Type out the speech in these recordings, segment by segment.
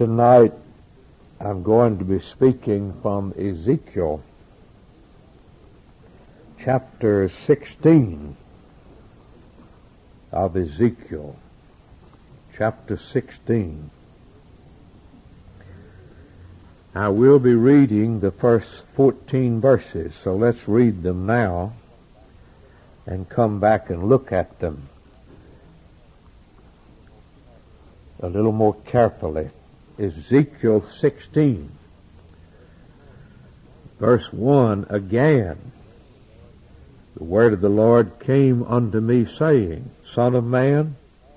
Tonight I'm going to be speaking from Ezekiel chapter 16 of Ezekiel, chapter 16. I will be reading the first 14 verses, so let's read them now and come back and look at them a little more carefully. Ezekiel 16, verse 1, again, the word of the Lord came unto me, saying, Son of man,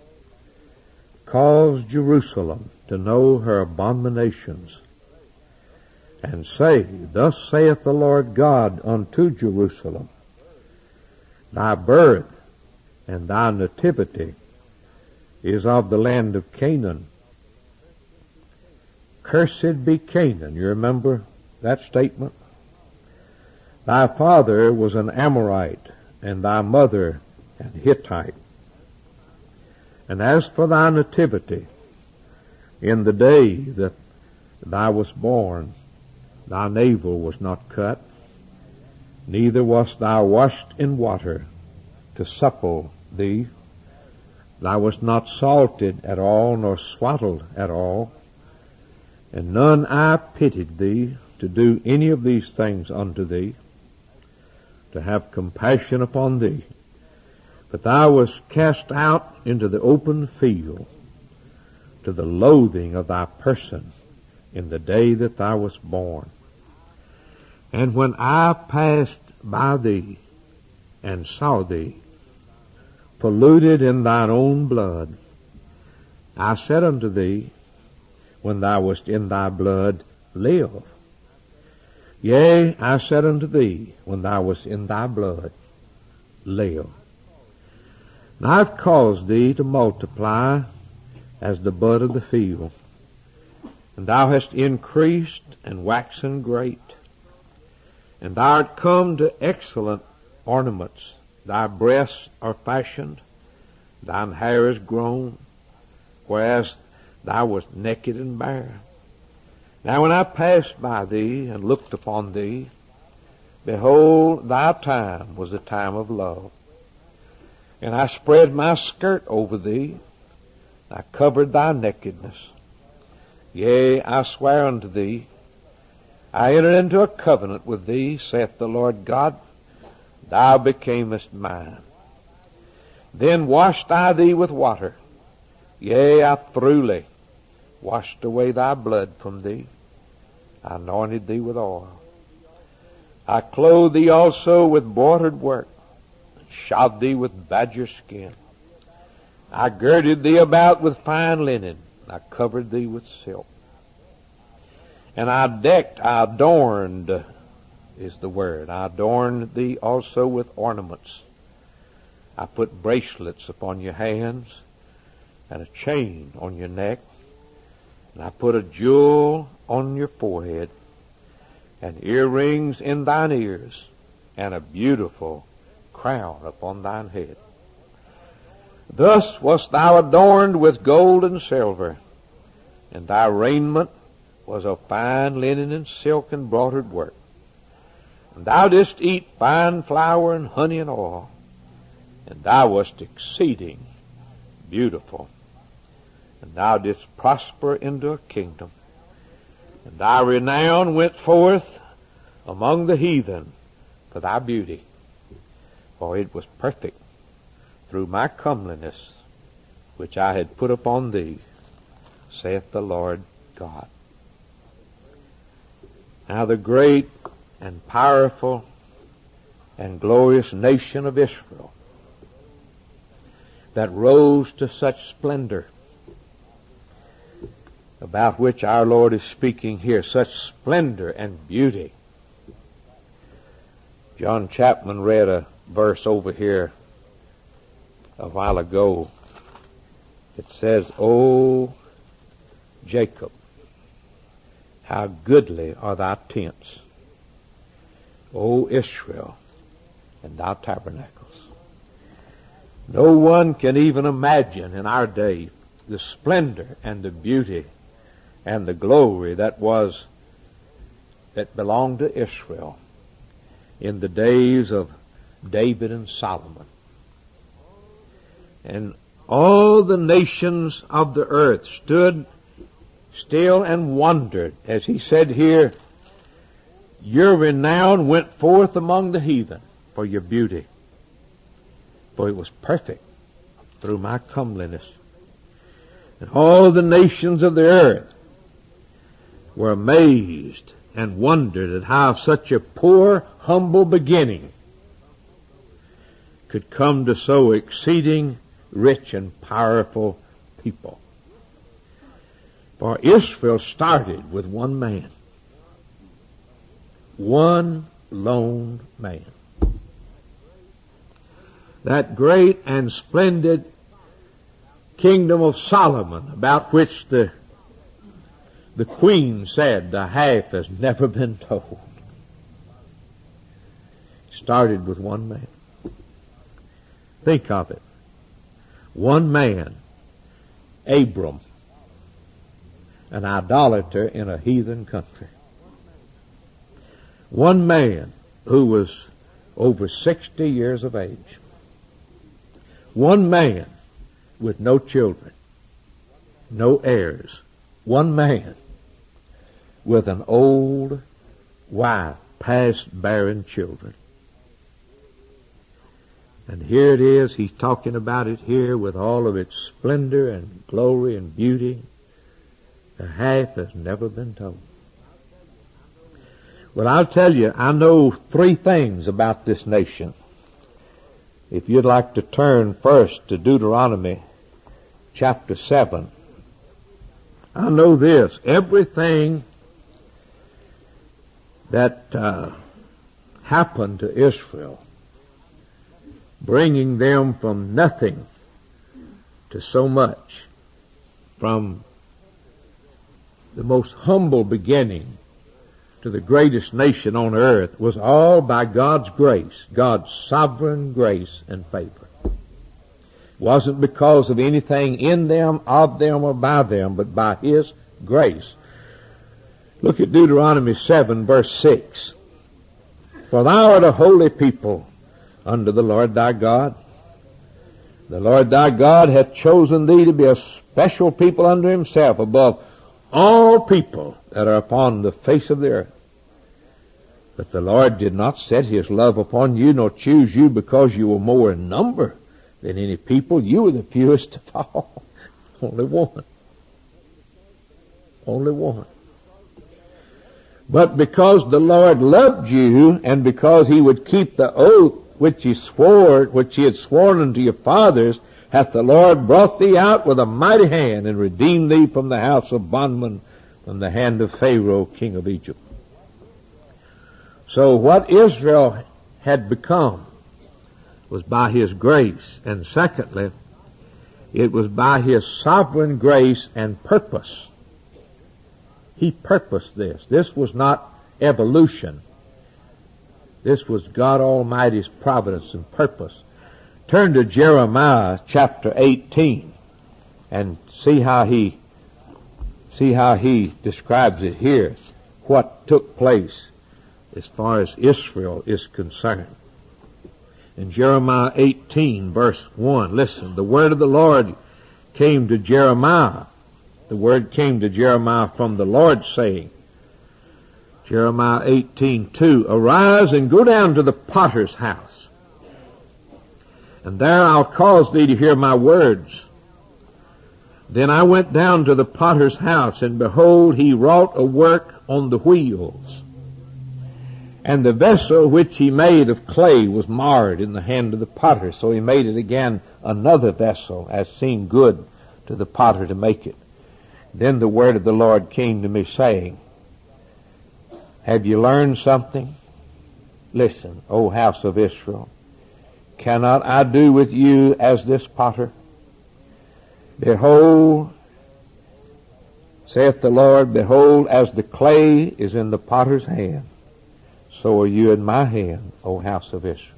cause Jerusalem to know her abominations, and say, Thus saith the Lord God unto Jerusalem, Thy birth and thy nativity is of the land of Canaan. Cursed be Canaan. You remember that statement? Thy father was an Amorite, and thy mother an Hittite. And as for thy nativity, in the day that thou wast born, thy navel was not cut, neither wast thou washed in water to supple thee. Thou wast not salted at all, nor swaddled at all. And none eye pitied thee to do any of these things unto thee, to have compassion upon thee. But thou wast cast out into the open field, to the loathing of thy person, in the day that thou wast born. And when I passed by thee, and saw thee, polluted in thine own blood, I said unto thee, when thou wast in thy blood, live. Yea, I said unto thee, when thou wast in thy blood, live. And I've caused thee to multiply as the bud of the field, and thou hast increased and waxen great, and thou art come to excellent ornaments. Thy breasts are fashioned, thine hair is grown, whereas thou wast naked and bare. Now when I passed by thee and looked upon thee, behold, thy time was a time of love. And I spread my skirt over thee, I covered thy nakedness. Yea, I swear unto thee, I entered into a covenant with thee, saith the Lord God, thou becamest mine. Then washed I thee with water, yea, I thoroughly washed away thy blood from thee. I anointed thee with oil. I clothed thee also with broidered work, and shod thee with badger skin. I girded thee about with fine linen, I covered thee with silk. And I adorned, is the word. I adorned thee also with ornaments. I put bracelets upon your hands, and a chain on your neck, and I put a jewel on your forehead, and earrings in thine ears, and a beautiful crown upon thine head. Thus wast thou adorned with gold and silver, and thy raiment was of fine linen and silk and broidered work. And thou didst eat fine flour and honey and oil, and thou wast exceeding beautiful. And thou didst prosper into a kingdom, and thy renown went forth among the heathen for thy beauty, for it was perfect through my comeliness which I had put upon thee, saith the Lord God. Now the great and powerful and glorious nation of Israel that rose to such splendor, about which our Lord is speaking here, such splendor and beauty. John Chapman read a verse over here a while ago. It says, O Jacob, how goodly are thy tents, O Israel, and thy tabernacles. No one can even imagine in our day the splendor and the beauty and the glory that belonged to Israel in the days of David and Solomon. And all the nations of the earth stood still and wondered, as he said here, your renown went forth among the heathen for your beauty, for it was perfect through my comeliness. And all the nations of the earth were amazed and wondered at how such a poor, humble beginning could come to so exceeding rich and powerful people. For Israel started with one man. One lone man. That great and splendid kingdom of Solomon, about which the queen said the half has never been told, started with one man. Think of it. One man, Abram, an idolater in a heathen country. One man who was over 60 years of age. One man with no children, no heirs. One man with an old wife, past bearing children. And here it is, he's talking about it here with all of its splendor and glory and beauty. The half has never been told. Well, I'll tell you, I know 3 things about this nation. If you'd like to turn first to Deuteronomy chapter 7. I know this, everything that happened to Israel, bringing them from nothing to so much, from the most humble beginning to the greatest nation on earth, was all by God's grace, God's sovereign grace and favor. It wasn't because of anything in them, of them, or by them, but by His grace. Look at Deuteronomy 7, verse 6. For thou art a holy people unto the Lord thy God. The Lord thy God hath chosen thee to be a special people unto Himself above all people that are upon the face of the earth. But the Lord did not set His love upon you, nor choose you because you were more in number than any people. You were the fewest of all. Only one. Only one. But because the Lord loved you, and because He would keep the oath which He had sworn unto your fathers, hath the Lord brought thee out with a mighty hand, and redeemed thee from the house of bondmen, from the hand of Pharaoh, king of Egypt. So what Israel had become was by His grace, and secondly, it was by His sovereign grace and purpose. He purposed this. This was not evolution. This was God Almighty's providence and purpose. Turn to Jeremiah chapter 18 and see how he describes it here, what took place as far as Israel is concerned. In Jeremiah 18 verse 1, listen, the word of the Lord came to Jeremiah. The word came to Jeremiah from the Lord, saying, Jeremiah 18:2, arise and go down to the potter's house, and there I'll cause thee to hear my words. Then I went down to the potter's house, and behold, he wrought a work on the wheels. And the vessel which he made of clay was marred in the hand of the potter. So he made it again another vessel, as seemed good to the potter to make it. Then the word of the Lord came to me, saying, have you learned something? Listen, O house of Israel, cannot I do with you as this potter? Behold, saith the Lord, behold, as the clay is in the potter's hand, so are you in my hand, O house of Israel.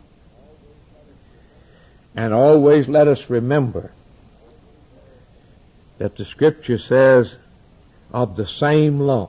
And always let us remember that the Scripture says, of the same lump.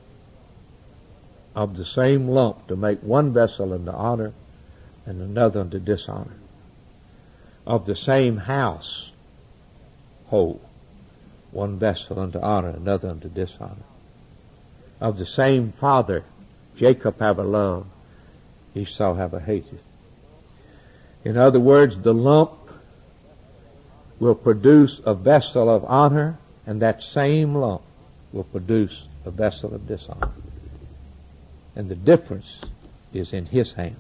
Of the same lump, to make one vessel unto honor and another unto dishonor. Of the same house, whole, one vessel unto honor, another unto dishonor. Of the same father, Jacob have a love, Esau have a hated. In other words, the lump will produce a vessel of honor, and that same lump will produce a vessel of dishonor. And the difference is in his hands.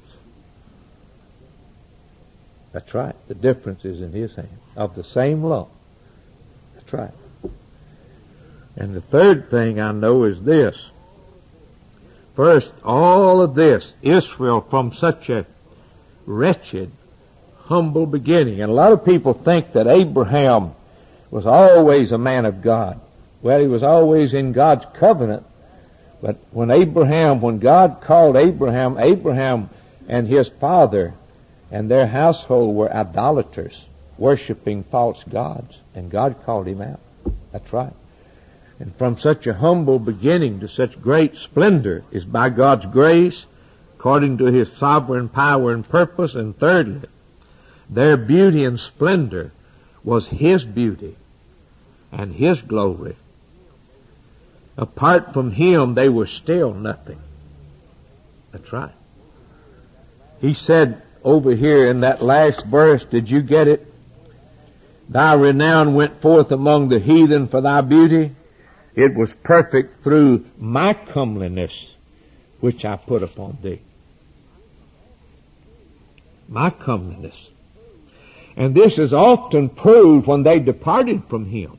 That's right. The difference is in his hands. Of the same lump. That's right. And the third thing I know is this. First, all of this, Israel from such a wretched, humble beginning. And a lot of people think that Abraham was always a man of God. Well, he was always in God's covenant. But when God called Abraham, Abraham and his father and their household were idolaters, worshiping false gods, and God called him out. That's right. And from such a humble beginning to such great splendor is by God's grace, according to his sovereign power and purpose. And thirdly, their beauty and splendor was his beauty and his glory. Apart from him, they were still nothing. That's right. He said over here in that last verse, did you get it? Thy renown went forth among the heathen for thy beauty. It was perfect through my comeliness, which I put upon thee. My comeliness. And this is often proved when they departed from him.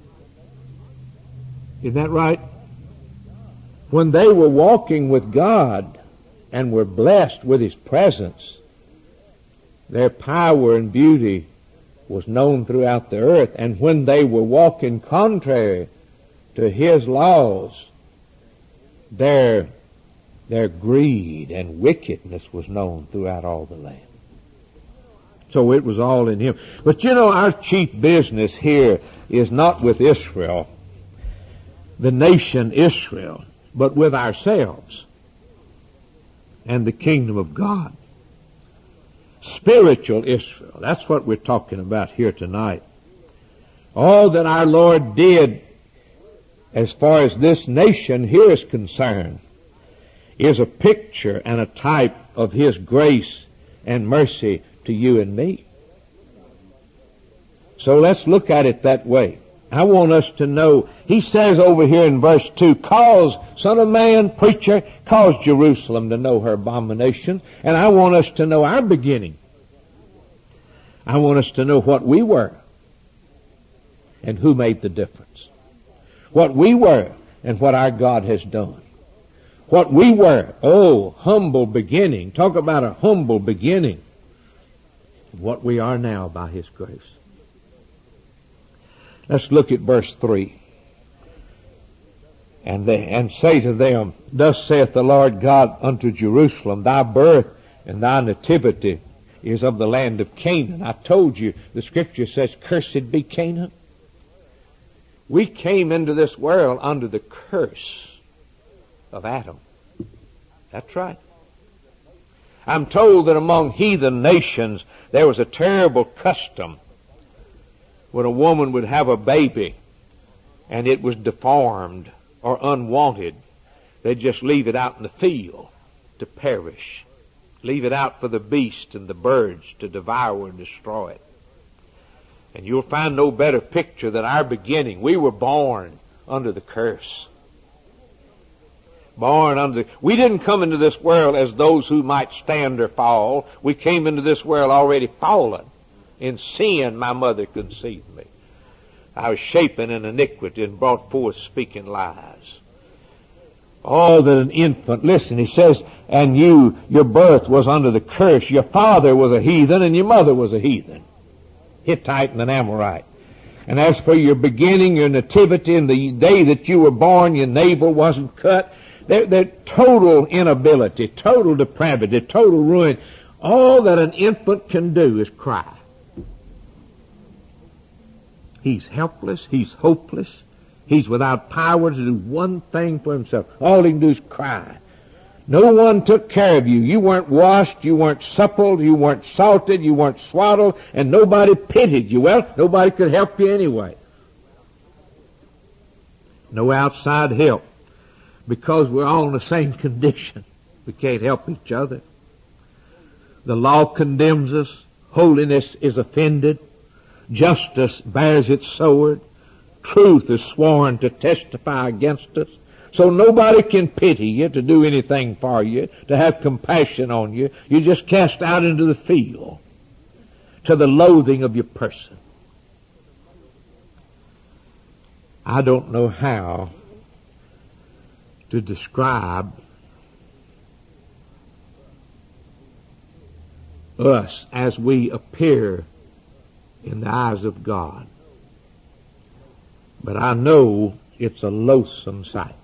Isn't that right? When they were walking with God and were blessed with his presence, their power and beauty was known throughout the earth. And when they were walking contrary to his laws, their greed and wickedness was known throughout all the land. So it was all in him. But you know, our chief business here is not with Israel, the nation Israel, but with ourselves and the kingdom of God. Spiritual Israel. That's what we're talking about here tonight. All that our Lord did as far as this nation here is concerned is a picture and a type of his grace and mercy to you and me. So let's look at it that way. I want us to know, he says over here in verse 2, cause, Son of Man, preacher, cause Jerusalem to know her abomination. And I want us to know our beginning. I want us to know what we were and who made the difference. What we were and what our God has done. What we were, humble beginning. Talk about a humble beginning. What we are now by his grace. Let's look at verse 3. And say to them, thus saith the Lord God unto Jerusalem, thy birth and thy nativity is of the land of Canaan. I told you, the scripture says, cursed be Canaan. We came into this world under the curse of Adam. That's right. I'm told that among heathen nations there was a terrible custom when a woman would have a baby and it was deformed or unwanted, they'd just leave it out in the field to perish. Leave it out for the beasts and the birds to devour and destroy it. And you'll find no better picture than our beginning. We were born under the curse. We didn't come into this world as those who might stand or fall. We came into this world already fallen. In sin, my mother conceived me. I was shapen in iniquity and brought forth speaking lies. Oh, that an infant, listen, he says, and your birth was under the curse. Your father was a heathen and your mother was a heathen. Hittite and an Amorite. And as for your beginning, your nativity, and the day that you were born, your navel wasn't cut. They're total inability, total depravity, total ruin. All that an infant can do is cry. He's helpless. He's hopeless. He's without power to do one thing for himself. All he can do is cry. No one took care of you. You weren't washed, you weren't suppled, you weren't salted, you weren't swaddled, and nobody pitied you. Well, nobody could help you anyway. No outside help. Because we're all in the same condition. We can't help each other. The law condemns us. Holiness is offended. Justice bears its sword. Truth is sworn to testify against us. So nobody can pity you, to do anything for you, to have compassion on you. You're just cast out into the field to the loathing of your person. I don't know how to describe us as we appear in the eyes of God. But I know it's a loathsome sight.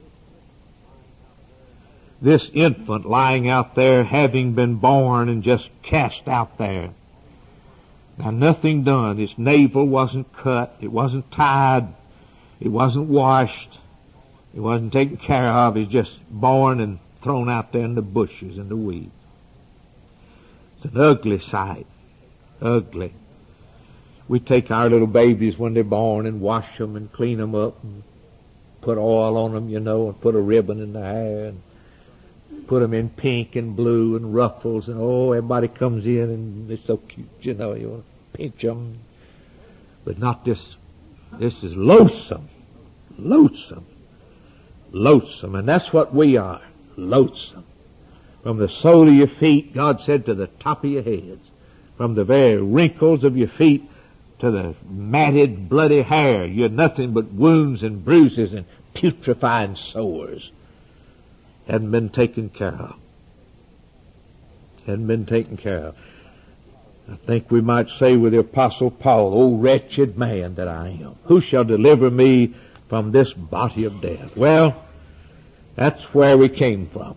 This infant lying out there, having been born and just cast out there. Now nothing done. His navel wasn't cut. It wasn't tied. It wasn't washed. It wasn't taken care of. He's just born and thrown out there in the bushes and the weeds. It's an ugly sight. Ugly. We take our little babies when they're born and wash them and clean them up and put oil on them, and put a ribbon in their hair and put them in pink and blue and ruffles, and everybody comes in and they're so cute, you want to pinch them. But not this. This is loathsome. Loathsome. Loathsome. And that's what we are. Loathsome. From the sole of your feet, God said, to the top of your heads. From the very wrinkles of your feet to the matted, bloody hair, you're nothing but wounds and bruises and putrefying sores. Hadn't been taken care of. Hadn't been taken care of. I think we might say with the Apostle Paul, "O wretched man that I am, who shall deliver me from this body of death?" Well, that's where we came from.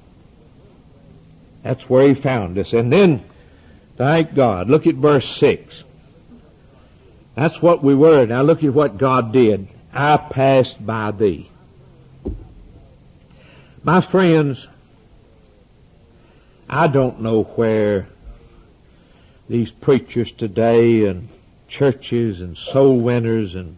That's where he found us. And then, thank God, look at verse 6. That's what we were. Now look at what God did. I passed by thee. My friends, I don't know where these preachers today and churches and soul winners and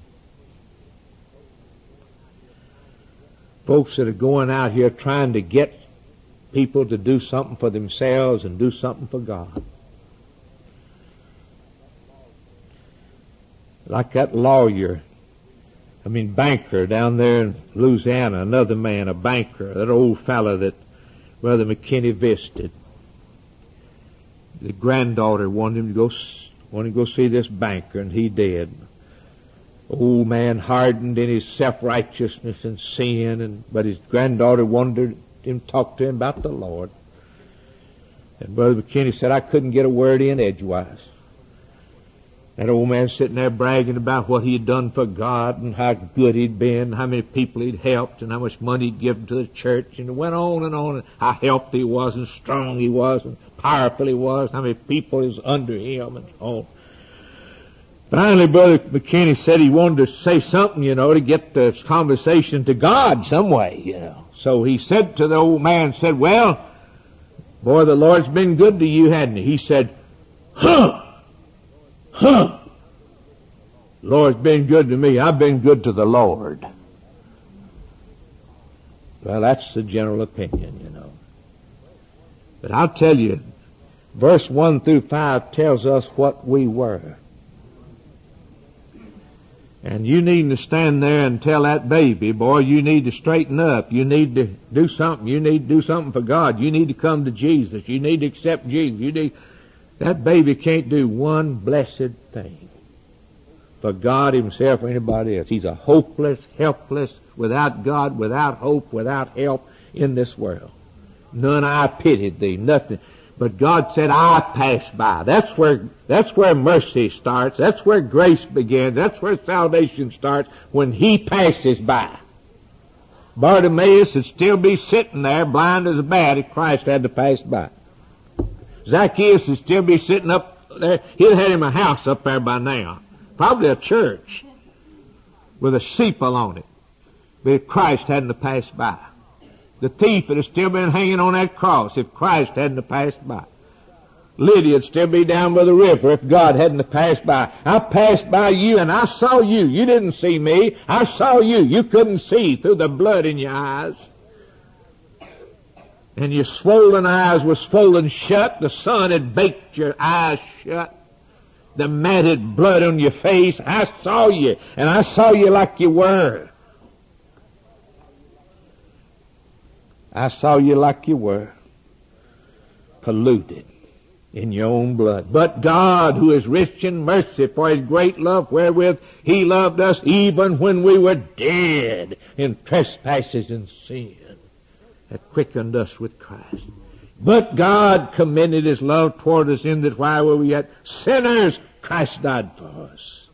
folks that are going out here trying to get people to do something for themselves and do something for God. Like that banker down there in Louisiana, another man, a banker, that old fellow that Brother McKinney visited. The granddaughter wanted him to go see this banker, and he did. Old man hardened in his self-righteousness and sin, but his granddaughter wanted him to talk to him about the Lord. And Brother McKinney said, I couldn't get a word in edgewise. That old man sitting there bragging about what he had done for God and how good he'd been, how many people he'd helped, and how much money he'd given to the church, and it went on, and how healthy he was, and strong he was, and powerful he was, how many people was under him, and so on. Finally, Brother McKinney said he wanted to say something, to get the conversation to God some way, So he said to the old man, well, boy, the Lord's been good to you, hadn't he? He said, Lord's been good to me. I've been good to the Lord. Well, that's the general opinion, But I'll tell you, verse 1 through 5 tells us what we were. And you need to stand there and tell that baby, boy, you need to straighten up. You need to do something. You need to do something for God. You need to come to Jesus. You need to accept Jesus. That baby can't do one blessed thing for God himself or anybody else. He's a hopeless, helpless, without God, without hope, without help in this world. None I pitied thee, nothing. But God said, I passed by. That's where mercy starts. That's where grace begins. That's where salvation starts, when he passes by. Bartimaeus would still be sitting there blind as a bat if Christ had to pass by. Zacchaeus would still be sitting up there. He'd had him a house up there by now. Probably a church. with a sepal on it. But if Christ hadn't passed by. The thief would have still been hanging on that cross if Christ hadn't passed by. Lydia would still be down by the river if God hadn't passed by. I passed by you and I saw you. You didn't see me. I saw you. You couldn't see through the blood in your eyes. And your swollen eyes were swollen shut. The sun had baked your eyes shut. The matted blood on your face. I saw you, and I saw you like you were. I saw you like you were. Polluted in your own blood. But God, who is rich in mercy, for His great love wherewith He loved us, even when we were dead in trespasses and sin, hath quickened us with Christ. But God commended His love toward us in that while we were yet sinners, Christ died for us.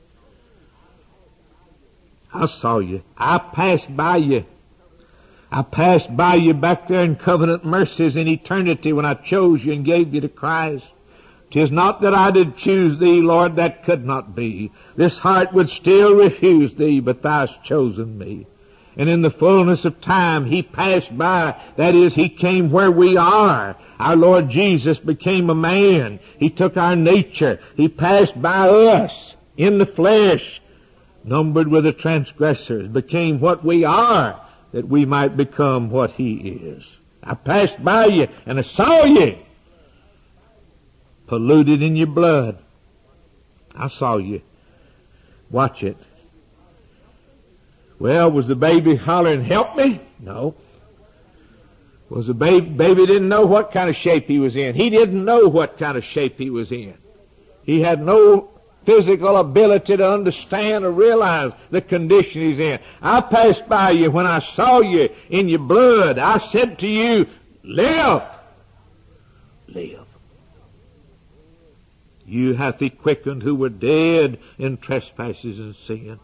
I saw you. I passed by you. I passed by you back there in covenant mercies in eternity when I chose you and gave you to Christ. 'Tis not that I did choose thee, Lord, that could not be. This heart would still refuse thee, but thou hast chosen me. And in the fullness of time, He passed by. That is, He came where we are. Our Lord Jesus became a man. He took our nature. He passed by us in the flesh, numbered with the transgressors, became what we are, that we might become what He is. I passed by you and I saw you, polluted in your blood. I saw you. Watch it. Well, was the baby hollering, help me? No. Was the baby didn't know what kind of shape he was in. He didn't know what kind of shape he was in. He had no physical ability to understand or realize the condition he's in. I passed by you when I saw you in your blood. I said to you, live. Live. You hath He quickened who were dead in trespasses and sin.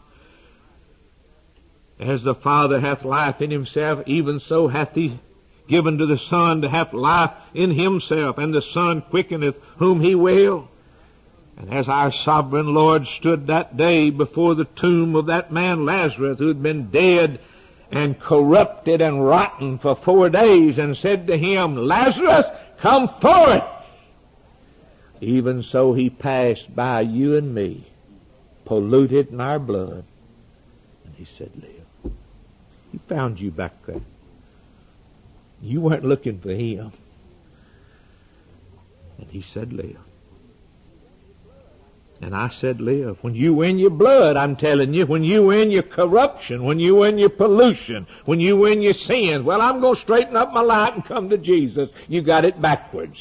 As the Father hath life in Himself, even so hath He given to the Son to have life in Himself, and the Son quickeneth whom He will. And as our sovereign Lord stood that day before the tomb of that man Lazarus, who had been dead and corrupted and rotten for 4 days, and said to him, Lazarus, come forth! Even so He passed by you and me, polluted in our blood, and He said, live. He found you back there. You weren't looking for Him. And He said, live. And I said, live. When you were in your blood, I'm telling you, when you were in your corruption, when you were in your pollution, when you were in your sins, well, I'm going to straighten up my life and come to Jesus. You got it backwards.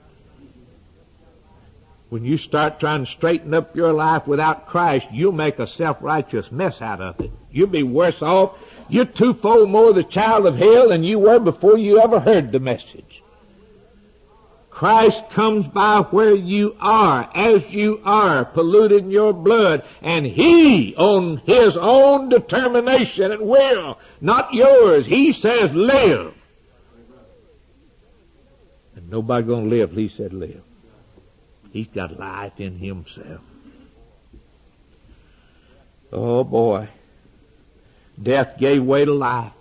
When you start trying to straighten up your life without Christ, you'll make a self-righteous mess out of it. You'll be worse off. You're twofold more the child of hell than you were before you ever heard the message. Christ comes by where you are, as you are, polluted in your blood, and He, on His own determination and will, not yours, He says, live. And nobody gonna live, He said, live. He's got life in Himself. Oh boy. Death gave way to life.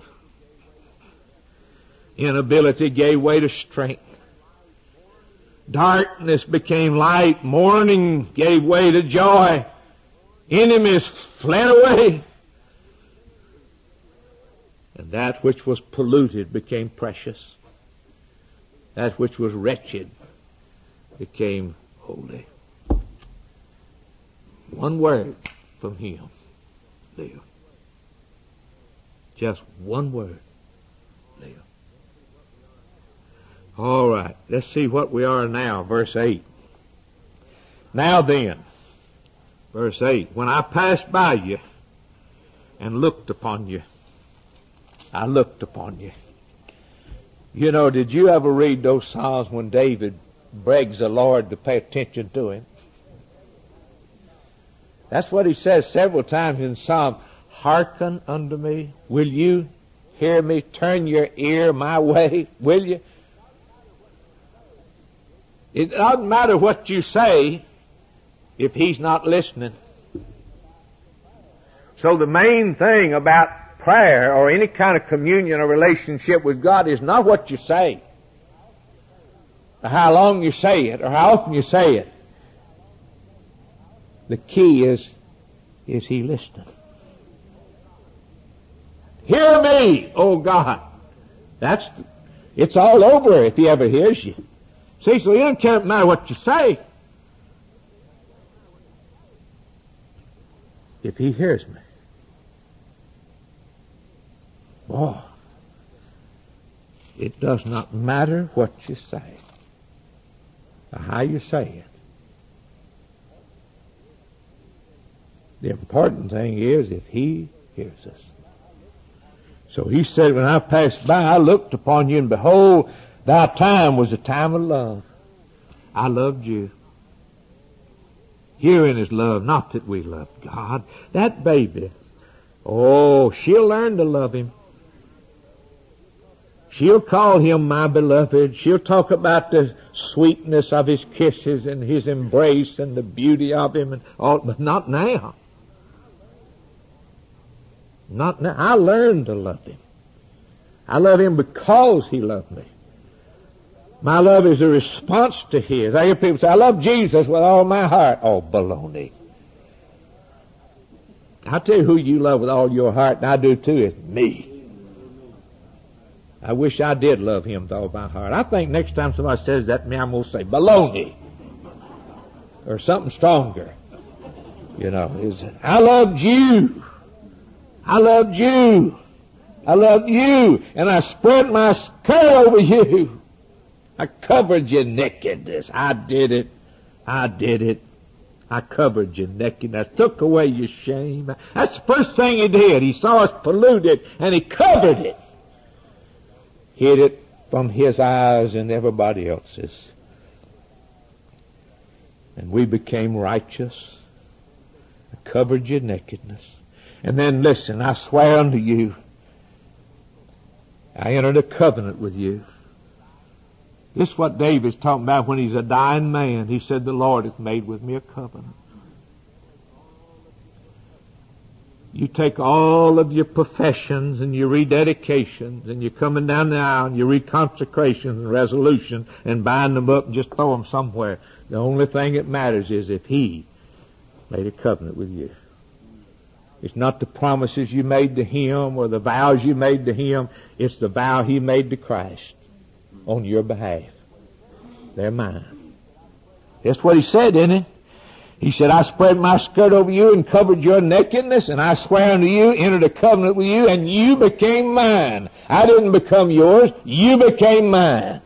Inability gave way to strength. Darkness became light. Mourning gave way to joy. Enemies fled away. And that which was polluted became precious. That which was wretched became holy. One word from Him. Live. Just one word. Live. All right. Let's see what we are now. Verse 8. Now then, verse 8, when I passed by you and looked upon you, I looked upon you. You know, did you ever read those Psalms when David begs the Lord to pay attention to him? That's what he says several times in Psalm. Hearken unto me. Will you hear me? Turn your ear my way, will you? It doesn't matter what you say if He's not listening. So the main thing about prayer or any kind of communion or relationship with God is not what you say, or how long you say it, or how often you say it. The key is He listening? Hear me, O God. It's all over if He ever hears you. See, so you don't care matter what you say. If He hears me. Boy, it does not matter what you say, or how you say it. The important thing is if He hears us. So He said, when I passed by, I looked upon you, and behold, thy time was a time of love. I loved you. Herein is love, not that we loved God. That baby, oh, she'll learn to love Him. She'll call Him my beloved. She'll talk about the sweetness of His kisses and His embrace and the beauty of Him and all, but not now. Not now. I learned to love Him. I love Him because He loved me. My love is a response to His. I hear people say, I love Jesus with all my heart. Oh, baloney. I'll tell you who you love with all your heart, and I do too, is me. I wish I did love Him with all my heart. I think next time somebody says that to me, I'm going to say, baloney. Or something stronger. You know, I loved you. I loved you. I loved you. And I spread my skirt over you. I covered your nakedness. I did it. I did it. I covered your nakedness. I took away your shame. That's the first thing He did. He saw us polluted, and He covered it. Hid it from His eyes and everybody else's. And we became righteous. I covered your nakedness. And then listen, I swear unto you, I entered a covenant with you. This is what David's talking about when he's a dying man. He said, the Lord hath made with me a covenant. You take all of your professions and your rededications and you're coming down the aisle and your reconsecrations and resolutions and bind them up and just throw them somewhere. The only thing that matters is if He made a covenant with you. It's not the promises you made to Him or the vows you made to Him. It's the vow He made to Christ on your behalf. They're mine. That's what He said, didn't He? He said, I spread my skirt over you and covered your nakedness, and I swear unto you, entered a covenant with you, and you became mine. I didn't become yours. You became mine.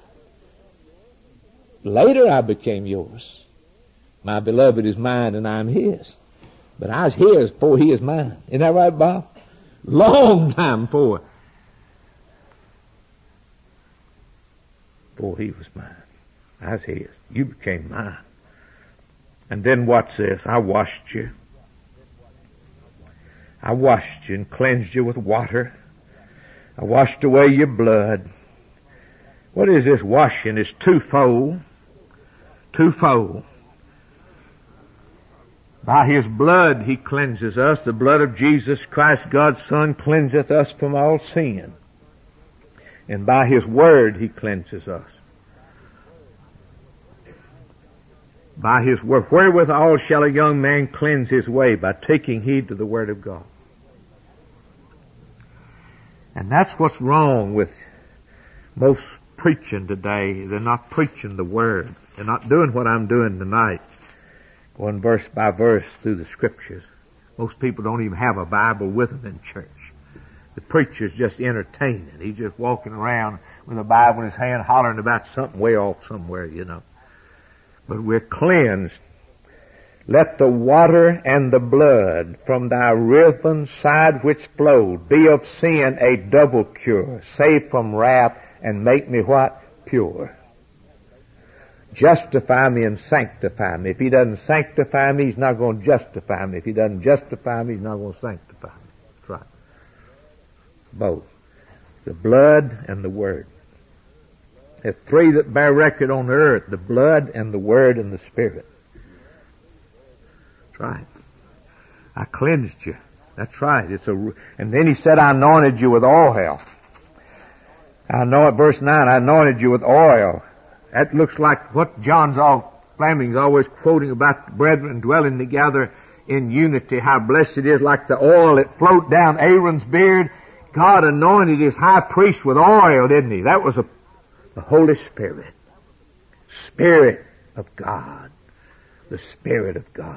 Later I became yours. My beloved is mine and I'm His. But I was His before He is mine. Isn't that right, Bob? Long time before He was mine. I was His. You became mine. And then what's this? I washed you. I washed you and cleansed you with water. I washed away your blood. What is this washing? It's twofold. Twofold. By His blood He cleanses us. The blood of Jesus Christ, God's Son, cleanseth us from all sin. And by His word He cleanses us. By His word. Wherewithal shall a young man cleanse his way? By taking heed to the Word of God. And that's what's wrong with most preaching today. They're not preaching the Word. They're not doing what I'm doing tonight. Going verse by verse through the Scriptures. Most people don't even have a Bible with them in church. The preacher's just entertaining. He's just walking around with a Bible in his hand hollering about something way off somewhere, you know. But we're cleansed. Let the water and the blood from thy riven side which flowed be of sin a double cure. Save from wrath and make me what? Pure. Justify me and sanctify me. If He doesn't sanctify me, He's not going to justify me. If He doesn't justify me, He's not going to sanctify me. That's right. Both. The blood and the Word. There's three that bear record on the earth, the blood and the Word and the Spirit. That's right. I cleansed you. That's right. And then he said, I anointed you with oil. Verse 9, I anointed you with oil. That looks like what Fleming's always quoting about the brethren dwelling together in unity, how blessed it is, like the oil that flowed down Aaron's beard. God anointed his high priest with oil, didn't he? That was the Holy Spirit. Spirit of God. The Spirit of God.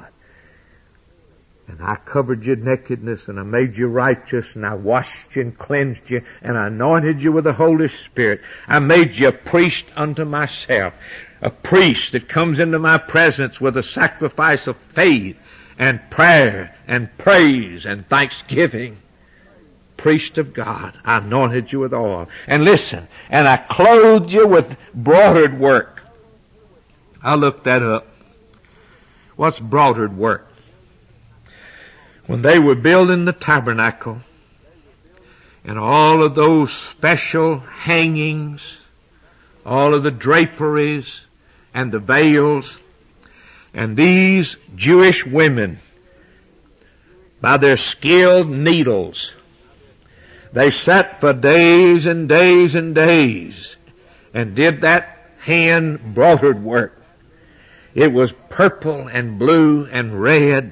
And I covered your nakedness, and I made you righteous, and I washed you and cleansed you, and I anointed you with the Holy Spirit. I made you a priest unto myself, a priest that comes into my presence with a sacrifice of faith and prayer and praise and thanksgiving. Priest of God, I anointed you with oil. And listen, and I clothed you with broidered work. I looked that up. What's broidered work? When they were building the tabernacle, and all of those special hangings, all of the draperies and the veils, and these Jewish women, by their skilled needles, they sat for days and days and days and did that hand broidered work. It was purple and blue and red,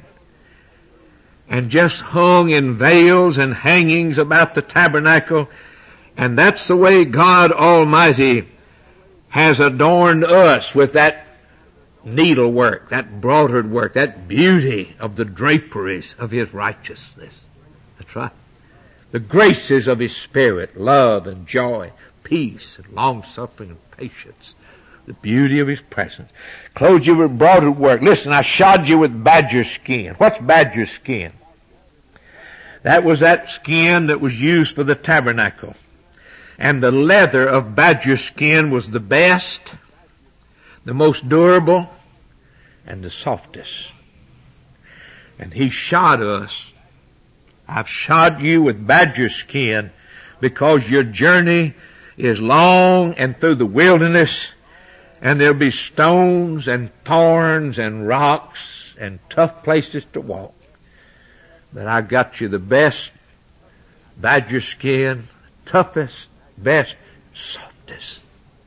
and just hung in veils and hangings about the tabernacle. And that's the way God Almighty has adorned us, with that needlework, that broidered work, that beauty of the draperies of His righteousness. That's right. The graces of His Spirit, love and joy, peace and long-suffering and patience. The beauty of His presence. Clothed you with broidered work. Listen, I shod you with badger skin. What's badger skin? That was that skin that was used for the tabernacle. And the leather of badger skin was the best, the most durable, and the softest. And He shod us. I've shod you with badger skin because your journey is long and through the wilderness, and there'll be stones and thorns and rocks and tough places to walk. But I got you the best badger skin, toughest, best, softest,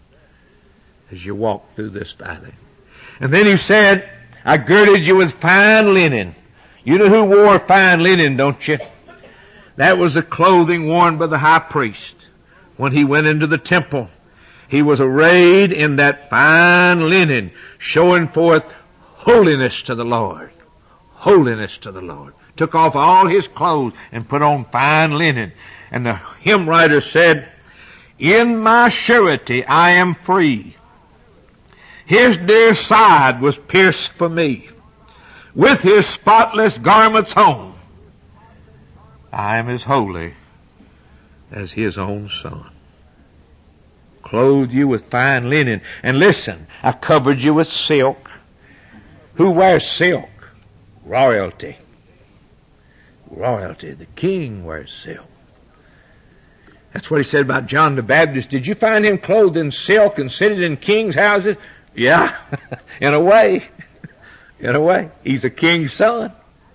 as you walk through this valley. And then He said, I girded you with fine linen. You know who wore fine linen, don't you? That was the clothing worn by the high priest when he went into the temple. He was arrayed in that fine linen, showing forth holiness to the Lord. Holiness to the Lord. Took off all his clothes and put on fine linen. And the hymn writer said, in my surety I am free. His dear side was pierced for me. With His spotless garments on, I am as holy as His own Son. Clothed you with fine linen. And listen, I covered you with silk. Who wears silk? Royalty. Royalty. The king wears silk. That's what He said about John the Baptist. Did you find him clothed in silk and sitting in king's houses? Yeah, in a way. In a way. He's a king's son.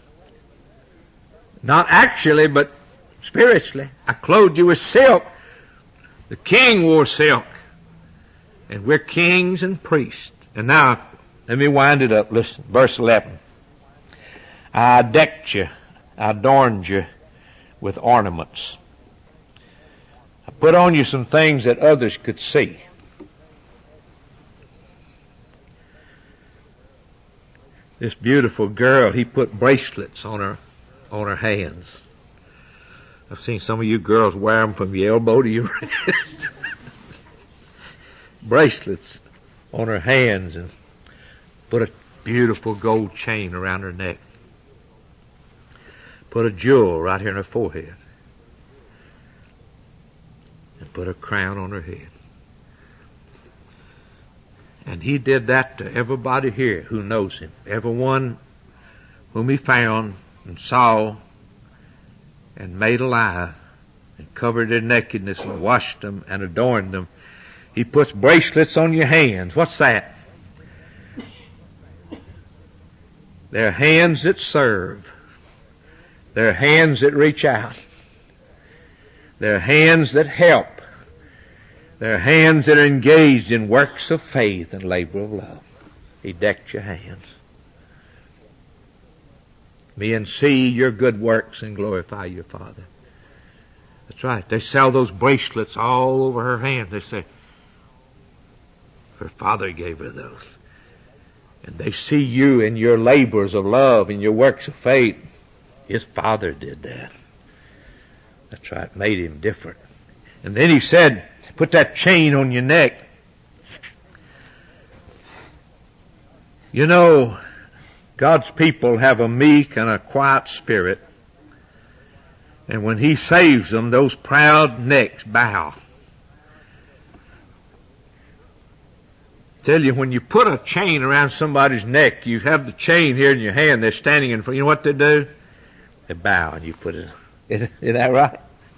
Not actually, but spiritually. I clothed you with silk. The king wore silk. And we're kings and priests. And now, let me wind it up. Listen, verse 11. I decked you, I adorned you with ornaments. I put on you some things that others could see. This beautiful girl, He put bracelets on her hands. I've seen some of you girls wear them from your elbow to your wrist. Bracelets on her hands, and put a beautiful gold chain around her neck. Put a jewel right here in her forehead. And put a crown on her head. And He did that to everybody here who knows Him. Everyone whom He found and saw and made alive and covered their nakedness and washed them and adorned them. He puts bracelets on your hands. What's that? They're hands that serve. They're hands that reach out. They're hands that help. They're hands that are engaged in works of faith and labor of love. He decked your hands. Me and see your good works and glorify your Father. That's right. They sell those bracelets all over her hand. They say, her Father gave her those. And they see you in your labors of love and your works of faith. His Father did that. That's right. Made him different. And then he said, put that chain on your neck. You know, God's people have a meek and a quiet spirit. And when he saves them, those proud necks bow. Tell you, when you put a chain around somebody's neck, you have the chain here in your hand, they're standing in front. You know what they do? They bow and you put it. Isn't that right?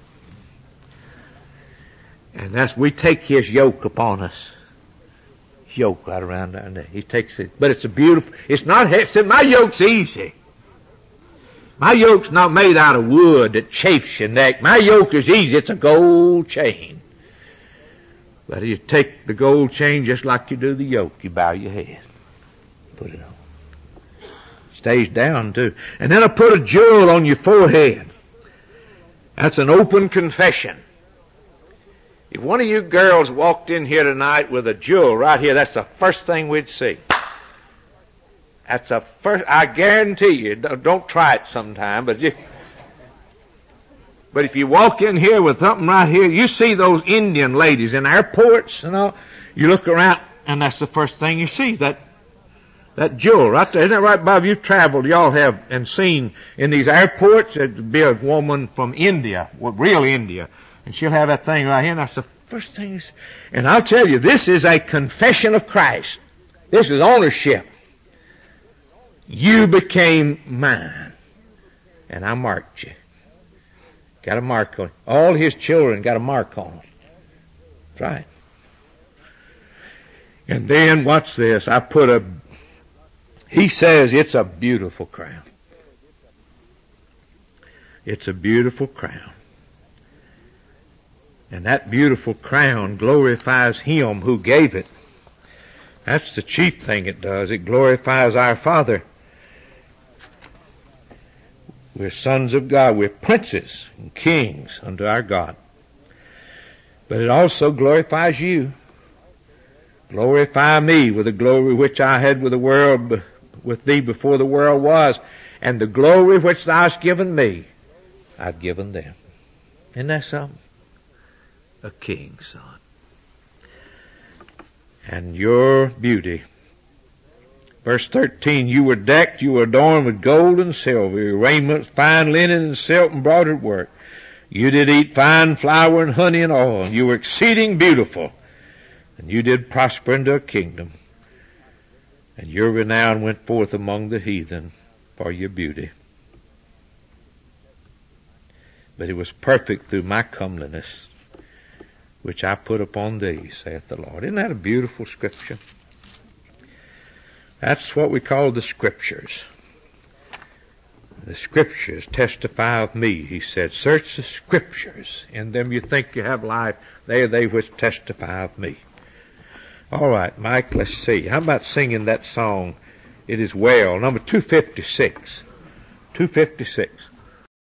And we take his yoke upon us. Yoke right around our neck. He takes it. But it's my yoke's easy. My yoke's not made out of wood that chafes your neck. My yoke is easy. It's a gold chain. But you take the gold chain just like you do the yoke. You bow your head. Put it on. Stays down too. And then I put a jewel on your forehead. That's an open confession. If one of you girls walked in here tonight with a jewel right here, that's the first thing we'd see. That's the first, I guarantee you, don't try it sometime, but if you walk in here with something right here, you see those Indian ladies in airports and all, you look around and that's the first thing you see, that jewel right there. Isn't that right, Bob? You've traveled, y'all have, and seen in these airports, it'd be a woman from India, real India, and she'll have that thing right here, and that's the first thing. And I'll tell you, this is a confession of Christ. This is ownership. You became mine, and I marked you. Got a mark on it. All his children got a mark on them. That's right. And then, watch this, he says it's a beautiful crown. It's a beautiful crown. And that beautiful crown glorifies him who gave it. That's the chief thing it does. It glorifies our Father. We're sons of God. We're princes and kings unto our God. But it also glorifies you. Glorify me with the glory which I had with the world, with thee before the world was. And the glory which thou hast given me, I've given them. Isn't that something? A king's son. And your beauty. Verse 13, you were decked, you were adorned with gold and silver, your raiment, fine linen and silk embroidered work. You did eat fine flour and honey and oil. You were exceeding beautiful, and you did prosper into a kingdom. And your renown went forth among the heathen for your beauty. But it was perfect through my comeliness, which I put upon thee, saith the Lord. Isn't that a beautiful scripture? That's what we call the Scriptures. The Scriptures testify of me, he said. Search the Scriptures. In them you think you have life. They are they which testify of me. All right, Mike, let's see. How about singing that song, It Is Well, number 256. 256.